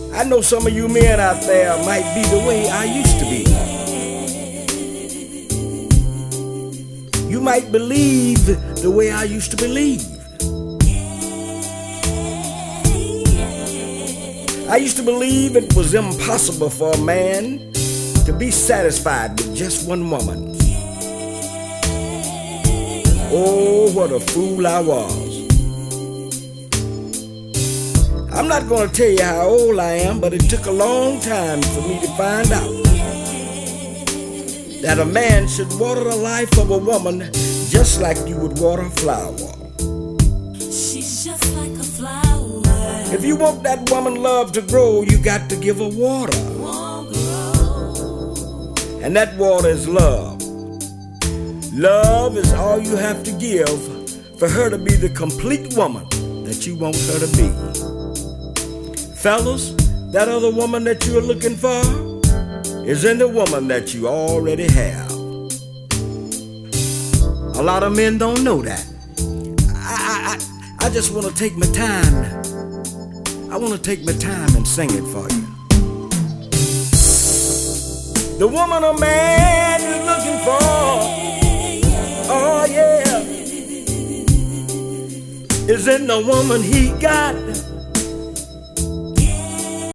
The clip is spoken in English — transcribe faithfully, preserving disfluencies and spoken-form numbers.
I know some of you men out there might be the way I used to be. You might believe the way I used to believe. I used to believe it was impossible for a man to be satisfied with just one woman. Oh, what a fool I was. I'm not going to tell you how old I am, but it took a long time for me to find out that a man should water the life of a woman just like you would water a flower. She's just like a flower. If you want that woman love to grow, you got to give her water. Won't grow. And that water is love. Love is all you have to give for her to be the complete woman that you want her to be. Fellas, that other woman that you're looking for is in the woman that you already have. A lot of men don't know that. I, I, I just want to take my time. I want to take my time and sing it for you. The woman a man is looking for, oh yeah, is in the woman he got.